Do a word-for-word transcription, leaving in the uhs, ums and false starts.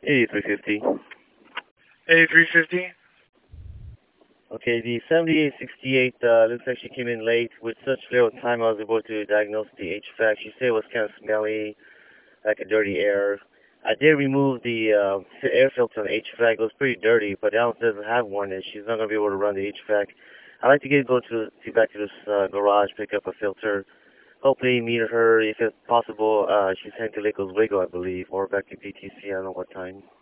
eighty-three fifty. eighty-three fifty? Okay, the seventy-eight sixty-eight uh, looks like she came in late. With such little time, I was able to diagnose the H V A C. She said it was kind of smelly, like a dirty air. I did remove the uh, fi- air filter on the H V A C. It was pretty dirty, but the house doesn't have one, and she's not going to be able to run the H V A C. I'd like to get go to, to back to this uh, garage, pick up a filter. Hopefully meet her, if it's possible. Uh, she's heading to Lake Oswego, I believe, or back to P T C. I don't know what time.